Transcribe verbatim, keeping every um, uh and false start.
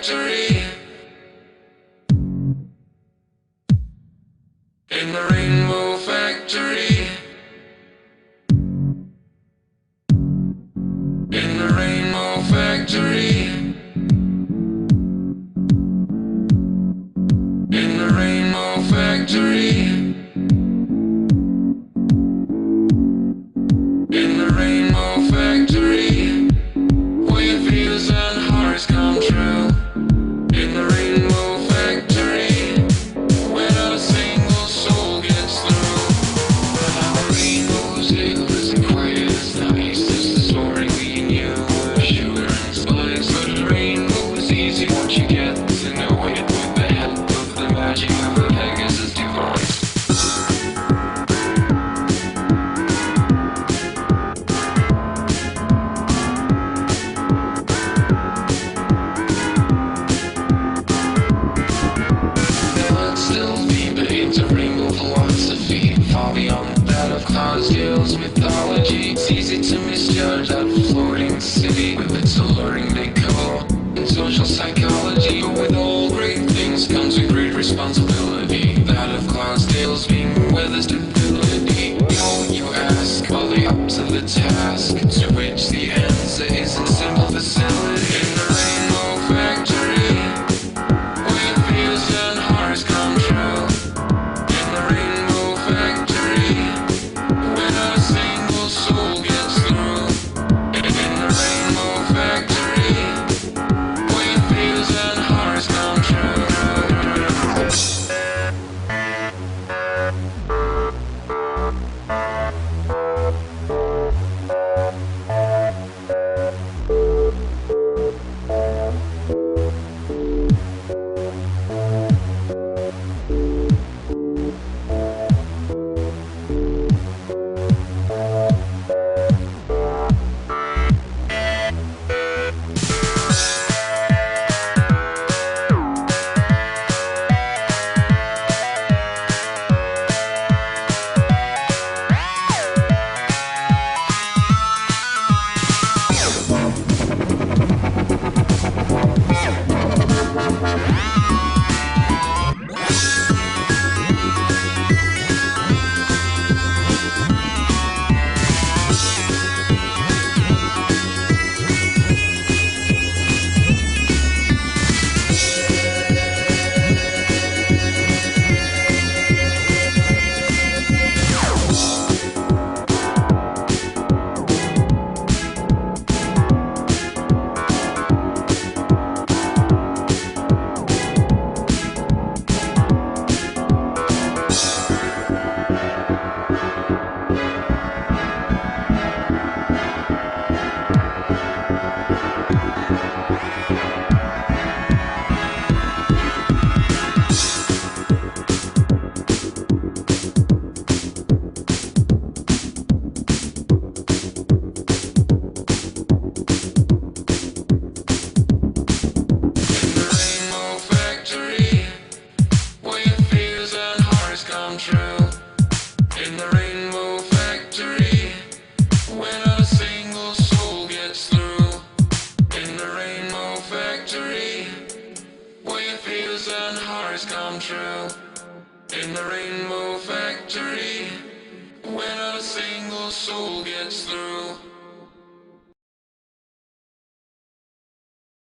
factory. In the rainbow factory. In the rainbow factory. In the rainbow factory. In the rainbow factory, where your fears and hearts come true. In the rainbow factory, where not a single soul gets through. The rainbow's eagle isn't quite as nice as the story we knew of sugar and spice. But the rainbow is easy once you get to know it, with the help of the magic of a Pegasus device. Far beyond that of Clydesdale's mythology, it's easy to misjudge that floating city with its alluring decor and social psychology. But with all great things comes a great responsibility, that of Clydesdale's being weather stability. No, you ask, are they up to the task? To which the answer is a simple facility. In the rainbow factory, where your fears and hearts come true. In the rainbow factory, where not a single soul gets through. In the rainbow factory, where your fears and hearts come true. True. In the rainbow factory, where not a single soul gets through. In the rainbow factory, where your fears and hearts come true. In the rainbow factory, where not a single soul gets through.